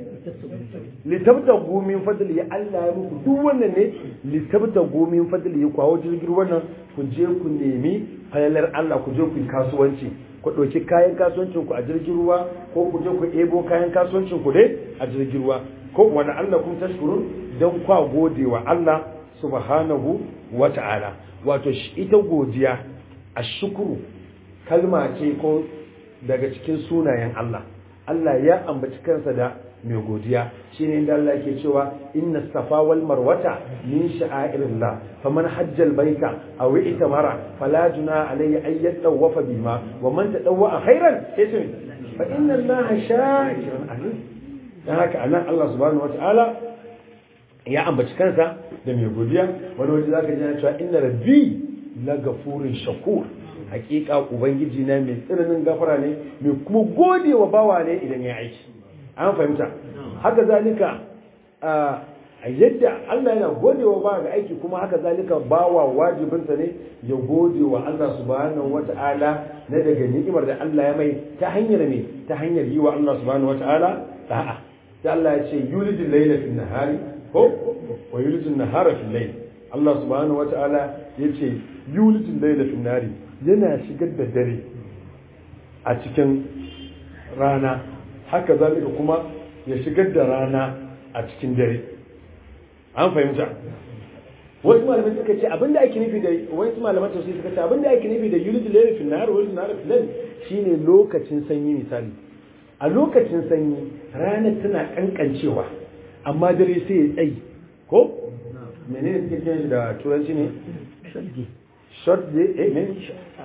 litabtagu min fadli Allah ya muku duk wannan ne litabtagu min fadli ku hawo jirgin wannan ku je ku nemi falalar Allah ku je ku yi kasuwanci ku dauki kayan kasuwancin ku a jirgin ruwa ko ku je ku ebo kayan kasuwancin ku dai a jirgin ruwa ko wanda Allah kun tashkurun dan kwa godewa Allah subhanahu wata'ala wato ita godiya ashkuru kalma ce ko daga cikin sunayen Allah Allah ya ambaci kansa da mai godiya shine inda Allah yake cewa inna safa wal marwata min sha'airillah faman hajjal baita aw itamara fala juna alayhi ay yatawafa bima wa man tadawwa khairan yace fa inna Allaha shakirun alim dan haka anan Allah subhanahu wataala ya ambaci kansa da mai godiya wani waje zaka ji cewa inna rabbi la gafurun shakur hakika ubangiji na mai tsananin gafara ne mai kuma godewa bawa ne idan ya aiki an fahimta haka zalika a yadda Allah yana godewa bawa ga aiki kuma haka zalika bawa wajibinsa ne ya godewa Allah subhanahu wata'ala na daga ni'imar da Allah ya mai ta hanyar ne ta hanyar yi wa Allah subhanahu wata'ala da'a sai Allah ya ce yulijul layla fil nahari ko wa yulijul nahara fil layl Allah subhanahu wata'ala yace yulijul layla fil nahari yana shigar da dare a cikin rana haka zalika kuma ya shigar da rana a cikin dare an fahimta wasu malamai suka ce abinda ake nufi da wasu malaman tafsir suka ce abinda ake nufi da yulijul layla fil nahar wa yulijul nahara fil layl shine lokacin sanyi misali a lokacin sanyi rana tana kankancewa amma dare sai ya tsayi ko menene suke kiran shi da turanci ne short day eh men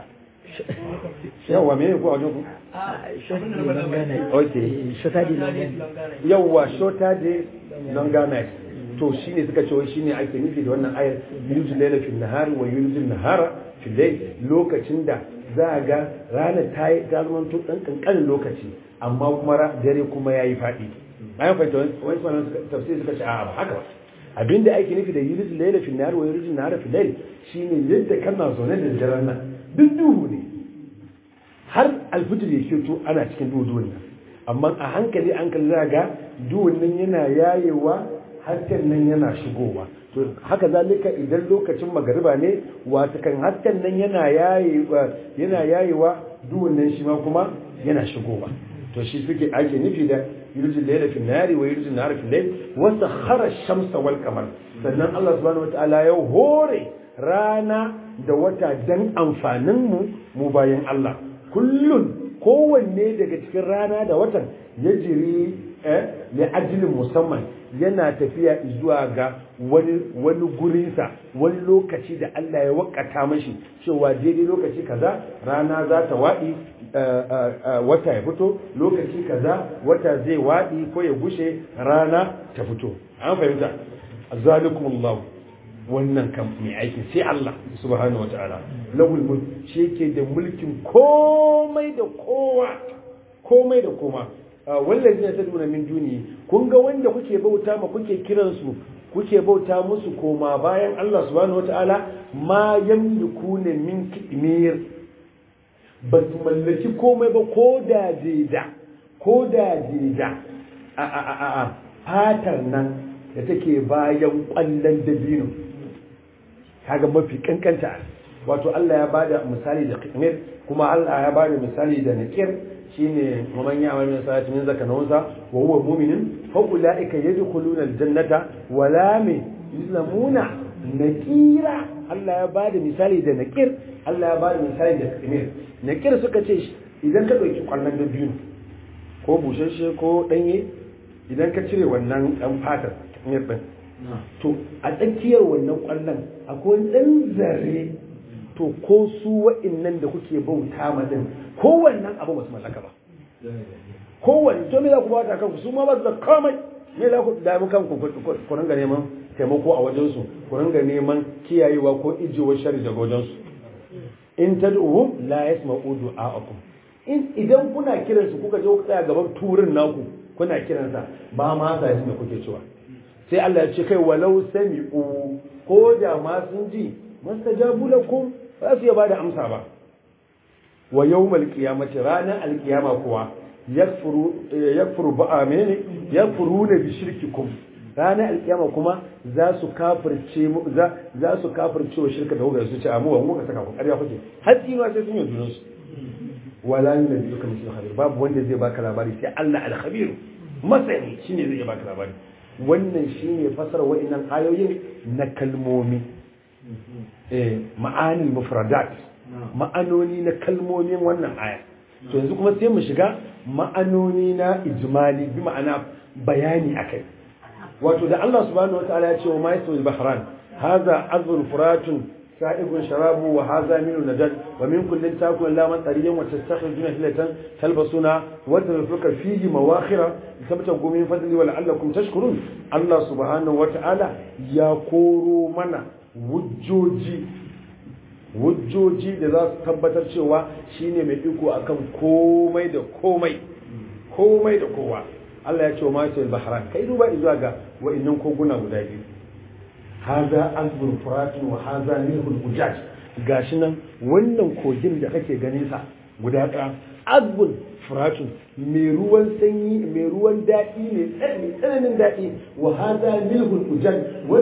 yawa me ko a wajen ku okay shorter day longer night yawa shorter day longer night to shine suka ce wai shine ake nufi da wannan ayar yulijul layla fil nahari wa yulijul nahara fil layl lokacin da za a ga ranar ta yi ta zama to dan kankanin lokaci amma kuma dare kuma yayi fadi bayan fahimta wani sanan tafsir suka ce a ba haka ba abinda ake nufi da yulijul layla fil nahari wa yulijul nahara fil layl shine yadda kana zaune da daren nan duk duhu ne har alfijir ya fito ana cikin duhu ne amma a hankali an kalli ga duhun nan yana yayewa hasken nan yana shigowa to haka zalika idan lokacin magariba ne wata kan hasken nan yana yayewa yana yayewa duhun nan shi ma kuma yana shigowa to shi suke ake nufi da yulijul layla fil nahari wa yulijul nahara fil layl wa sakhara ash-shamsa wal qamar sannan Allah subhanahu wataala ya hore rana da wata dan amfanin mu mu bayan Allah kullun kowanne daga cikin rana da watan ya jiri eh li ajlin musamman yana tafiya zuwa ga wani wani gurinsa wani lokaci da Allah ya wakata mashi cewa daidai lokaci kaza rana za ta waɗi wata ya fito lokaci kaza wata zai waɗi ko ya gushe rana ta fito an fahimta zalikumullah wannan kan mai aiki sai Allah subhanahu wataala lahul mulk shi yake da mulkin komai da kowa komai da koma wallazi ya taduna min duni kun ga wanda kuke bauta ma kuke kiransu kuke bauta musu koma bayan Allah subhanahu wataala ma yamlikuna min kitmir ba su mallaki komai ba ko da jeda ko da jeda a a a a fatar nan da take bayan kwallon dabino kaga mafi kankanta wato Allah ya bada misali da kitmir kuma Allah ya bada misali da nakir shine man ya'mal min salati min zakana unsa wa huwa mu'minun fa ulaika yadkhuluna aljannata wa la yuzlamuna nakira Allah ya bada misali da nakir Allah ya bada misali da kimir nakir suka ce idan ka dauki kwallon da biyu ko bushashe ko danye idan ka cire wannan dan fatar kimir din to a tsakiyar wannan kwallon akwai dan zare to ko su wa'annan da kuke bauta ma din kowannan abu ba su mallaka ba kowanne to me za ku bauta kanku su ma ba su da komai me za ku damu kanku ku ringa neman taimako a wajen su ku ringa neman kiyayewa ko ijewar shari daga wajen su in tad'uhum la yasma'u du'a'akum in idan kuna kiran su kuka je ku tsaya gaban turin naku kuna kiran sa ba ma sa yin da kuke cewa sai Allah ya ce kai walau sami'u ko da ma sun ji mastajabu lakum ba su ya bada amsa ba wa yawmal qiyamati ranar alqiyama kuwa yakfuru yakfuru ba amene yakfuruna bi shirkikum ranar alqiyama kuma za su kafirce za za su kafirce wa shirka da huga su ce amma mu ka saka ku ƙarya kuke haddi ma sai sun yi junan su wala yunabbiuka mithlu khabir babu wanda zai baka labari sai Allah al-khabir masani shine zai baka labari wannan shine fasara wa'annan ayoyin na kalmomi eh ma'anil mufradat ma'anoni na kalmomin wannan aya to yanzu kuma sai mu shiga ma'anoni na ijmali bi ma'ana bayani akai wato da Allah subhanahu wataala ya ce wa ma yasul bahran hadha azbun furatun sa'igun sharabu wa hadha min najad wa min kullin takun laman tariyan wa tastakhrijuna hilatan talbasuna wa tadruka fihi mawakhira tabtagu min fadli wa la'allakum tashkurun Allah subhanahu wataala ya koro mana wujjoji wujjoji da za su tabbatar cewa shine mai iko akan komai da komai komai da kowa Allah ya ce wa mace bahran kai duba zuwa ga wa'annan koguna guda biyu haza azbur furatun wa haza milhul ujaj gashi nan wannan kogin da kake ganin sa guda ɗaya azbur furatun mai ruwan sanyi mai ruwan daɗi mai tsananin daɗi wa haza milhul ujaj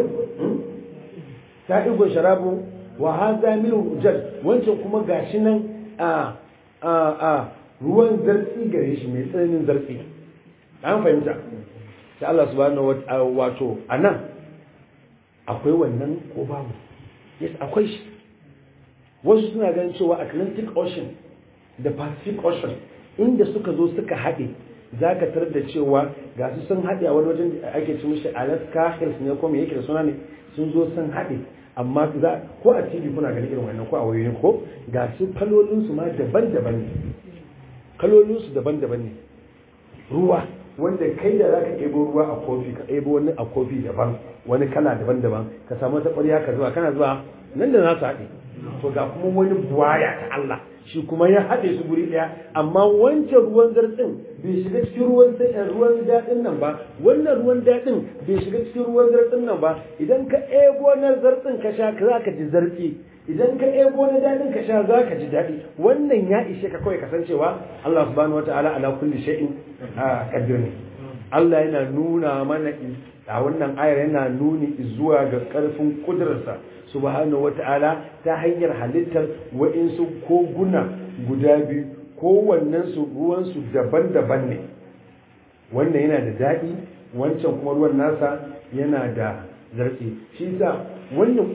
sa'igun sharabu wa haza milhul ujaj wancan kuma gashi nan a a a ruwan zartsi gare shi mai tsananin zartsi an fahimta sai Allah subhanahu wa wato anan akwai wannan ko babu yes akwai shi wasu suna ganin cewa Atlantic Ocean da Pacific Ocean inda suka zo suka haɗe zaka tarar da cewa ga su sun haɗe a wani wajen da ake ci mishi Alaska Hills ne ko me yake da suna ne sun zo sun haɗe amma za ko a T V kuna ganin irin wannan ko a wayoyin ko ga su kalolin su ma daban-daban ne kalolin su daban-daban ne ruwa wanda kai da za ka ebo ruwa a kofi ka ebo wani a kofi daban wani kala daban-daban ka samu ta ƙwarya ka zuwa kana zuwa nan da za su haɗe to ga kuma wani buwaya ta Allah shi kuma ya haɗe su guri ɗaya amma wancan ruwan zartsin bai shiga cikin ruwan ruwan daɗin nan ba wannan ruwan daɗin bai shiga cikin ruwan zartsin nan ba idan ka ebo na zartsin ka sha za ka ji zartsi idan ka ebo na daɗin ka sha za ka ji daɗi wannan ya ishe ka kawai kasancewa Allah subhanahu wataala ala kulli shay'in qadir ne Allah yana nuna mana a wannan ayar yana nuni zuwa ga ƙarfin kudurarsa subhanahu wataala ta hanyar halittar wa'insu koguna guda biyu kowannen su ruwan su daban-daban ne wannan yana da daɗi wancan kuma ruwan nasa yana da zartsi shi yasa wannan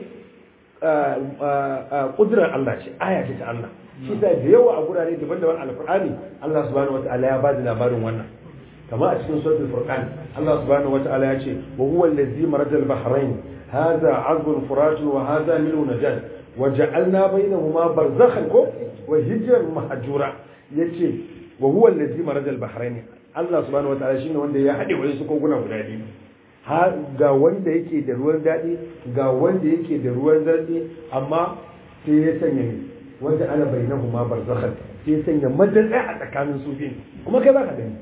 kudurar Allah ce aya ce ta Allah shi sa da yawa a gurare daban-daban alqur'ani Allah subhanahu wataala ya bada labarin wannan kama a cikin suratul furqan Allah subhanahu wataala ya ce wa huwa allazi marada al-bahrayn hadha 'azbun furatun wa hadha milhun najad wa ja'alna bainahuma barzakhan ko wa hijran mahjura yace wa huwa allazi marada al-bahrayn Allah subhanahu wataala shine wanda ya hade wasu koguna guda biyu ga wanda yake da ruwan daɗi ga wanda yake da ruwan zarɗi amma sai ya sanya ne wanda ana bayyana kuma barzakhan sai ya sanya madadai a tsakanin su biyu kuma kai baka gani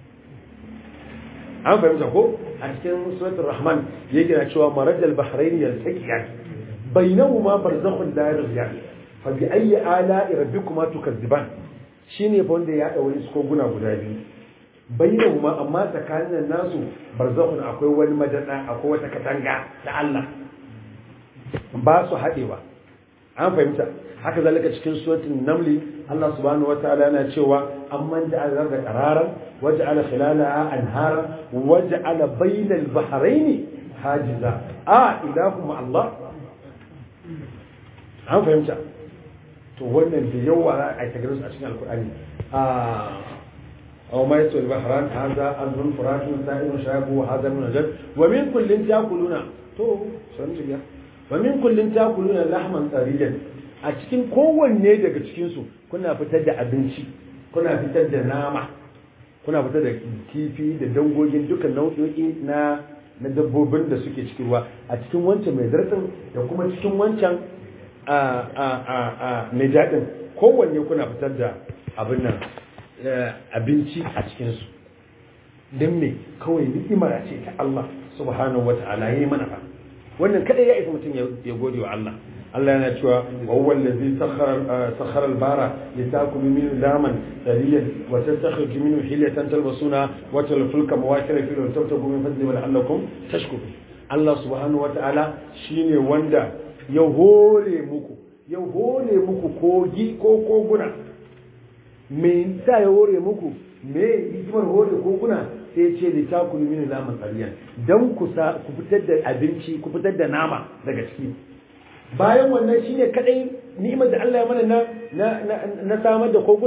an fahimta ko a cikin suratul rahman yake na cewa marajal bahrain yaltaqiyan bainahuma barzakhun la yarji'an fa bi ayyi ala'i rabbikuma tukazziban shine fa wanda ya daure su koguna guda biyu bainahuma amma tsakanin nasu barzakhun akwai wani madada akwai wata katanga ta Allah ba su hadewa an fahimta haka zalika cikin suratul namli Allah subhanahu wataala yana cewa amman ja'ala al-ardha qararan waja'ala khilalaha anhara waja'ala bainal bahrayn hajiza a ilakum Allah an fahimta to wannan da yawa a tagarin su a cikin alqur'ani a أو ما يستوي البحران هذا أنهر فرات سائر شرابه وهذا من نجد ومن كل تأكلون تو سنجيا ومن كل تأكلون لحما طريا a cikin kowanne daga cikinsu kuna fitar da abinci kuna fitar da nama kuna fitar da kifi da dangogin dukkan nau'o'i na na dabbobin da suke cikin ruwa a cikin wancan mai zartsin da kuma cikin wancan a a a a mai daɗin kowanne kuna fitar da abin nan abinci a cikinsu don me kawai ni'imar ce ta Allah subhanahu wa ta'ala ya yi mana fa wannan kada ya isa mutum ya gode wa Allah Allah yana cewa wa huwa allazi sakhara sakhara al-bara litakulu min laman taliyan wa tastakhriju minhu hilyatan talbasuna wa talfulka mawakira fi wa tabtagu min fadli wa la'allakum tashkurun Allah subhanahu wa ta'ala shine wanda ya hore muku ya hore muku kogi ko koguna me sa ya hore muku me hikimar hore koguna sai ya ce da takulu min laman tsariyan dan ku sa ku fitar da abinci ku fitar da nama daga ciki bayan wannan shine kadai ni'imar da Allah ya mana na na na samar da koguna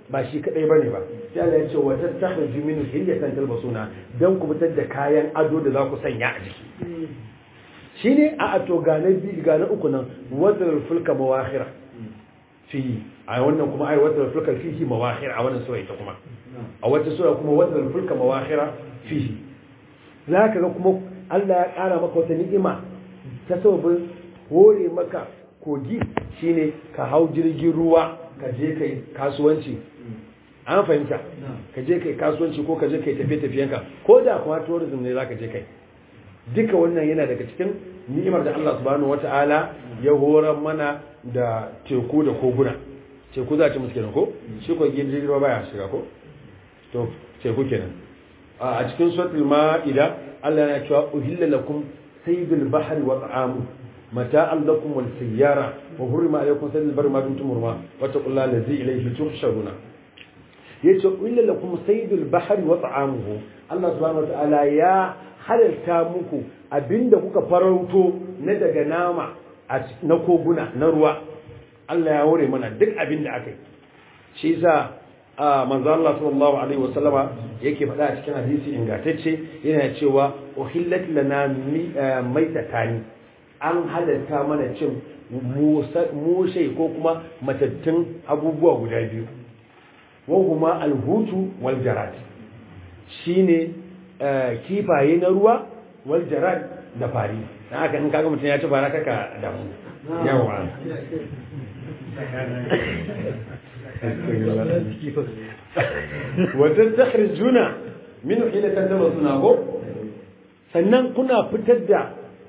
ba shi kadai bane ba sai Allah ya ce wa tattakhuju min hilyatan talbasuna dan ku fitar da kayan ado da za ku sanya a jiki shine a ato ga na bi ga na uku nan wadal fulka mawakhira fi a wannan kuma ai wadal fulka fihi mawakhira a wannan sura ita kuma a wata sura kuma wadal fulka mawakhira fihi zaka ga kuma Allah ya kara maka wata ni'ima ta sababin hore maka kogi shine ka hau jirgin ruwa ka je kai kasuwanci an fahimta ka je kai kasuwanci ko ka je kai tafiye-tafiyenka ko da kuma tourism ne zaka je kai duka wannan yana daga cikin ni'imar da Allah subhanahu wata'ala ya horar mana da teku da koguna teku za ta musu kenan ko shi ko jirgin ruwa baya shiga ko to teku kenan a cikin suratul ma'ida Allah yana cewa uhilla lakum saydul bahri wa ta'amu mata'an lakum wal sayyara wa hurima alaykum saydul barri ma kuntum hurma wa taqullaha allazi ilayhi tuhsharuna yace uhilla lakum saydul bahri wa ta'amuhu Allah subhanahu wata'ala ya halalta muku abinda kuka farauto na daga nama na koguna na ruwa Allah ya hore mana duk abinda aka yi shi yasa manzo Allah sallallahu alaihi wasallama yake faɗa a cikin hadisi ingantacce yana cewa uhillat lana maitatani an halalta mana cin mushe ko kuma matattun abubuwa guda biyu wa huma alhutu wal jarad shine kifaye na ruwa wal jarad da fari dan haka in kaga mutun ya ci fara kaka da mu yawa wa takhrijuna min hilatan tamasuna ko sannan kuna fitar da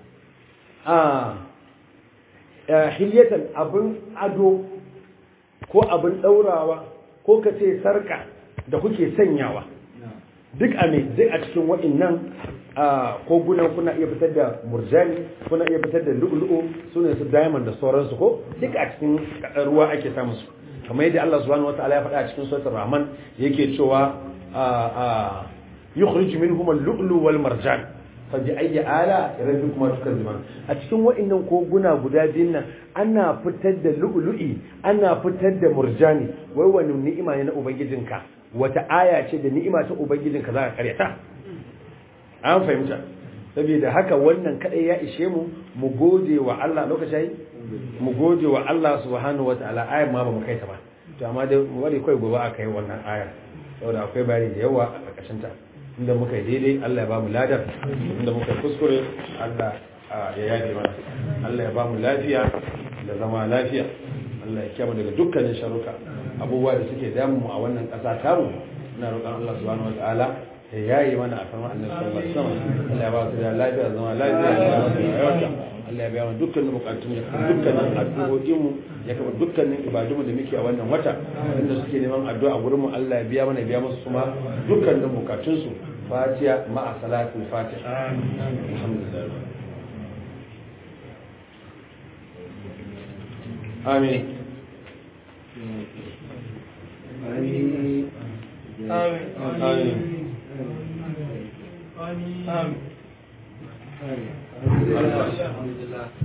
a hilyatan abin ado ko abin daurawa ko kace sarka da kuke sanyawa duk a mai zai a cikin waɗannan kogunan kuna iya fitar da murjani kuna iya fitar da lu'lu'u sune su diamond da sauransu ko duk a cikin ruwa ake samu su kamar yadda Allah subhanahu wataala ya faɗa a cikin suratul rahman yake cewa yukhrij minhum al-lu'lu wal marjan fa bi ayyi ala rabbikuma tukazziban a cikin waɗannan koguna guda biyun nan ana fitar da lu'lu'i ana fitar da murjani wai wani ni'ima ne na ubangijinka wata aya ce da ni'ima ta ubangijinka za ka karyata an fahimta saboda haka wannan kadai ya ishe mu mu gode wa Allah lokacin mu gode wa Allah subhanahu wataala ayar ma ba mu kai ta ba to amma dai mu bari kai gobe aka yi wannan ayar saboda akwai bayani da yawa a karkashin ta inda muka yi daidai Allah ya ba mu ladar inda muka yi kuskure Allah ya yaje mana Allah ya ba mu lafiya da zama lafiya Allah ya kiyama daga dukkanin sharuka abubuwa da suke damu mu a wannan ƙasa tamu ina roƙon Allah subhanahu wataala ya yayi mana a kan annabi sallallahu alaihi wasallam Allah ya ba su da lafiya zama lafiya Allah ya biya mana dukkanin bukatun ya kuma dukkanin addu'o'in mu ya kuma dukkanin ibadun da muke a wannan wata inda suke neman addu'a a gurin mu Allah ya biya mana biya musu kuma dukkanin bukatun su fatiha ma'a salatul fatiha alhamdulillah amin آمين آمين آمين آمين آمين